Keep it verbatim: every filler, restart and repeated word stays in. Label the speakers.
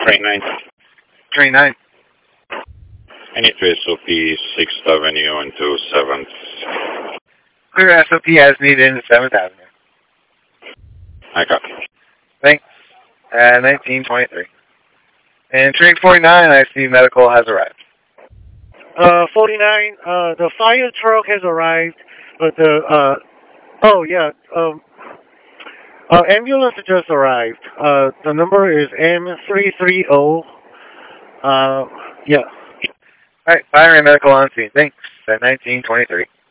Speaker 1: Train nine.
Speaker 2: Train nine.
Speaker 1: I need to S O P sixth Avenue into seventh.
Speaker 2: Clear S O P as needed in seventh Avenue.
Speaker 1: I copy.
Speaker 2: Thanks. Uh, nineteen twenty-three. And train forty-nine, I see medical has arrived.
Speaker 3: Uh, forty-nine, uh, the fire truck has arrived, but the, uh, oh yeah, um, uh, ambulance just arrived. Uh, the number is M three three zero. Uh, yeah.
Speaker 2: Alright, fire and medical on scene. Thanks. At nineteen twenty-three.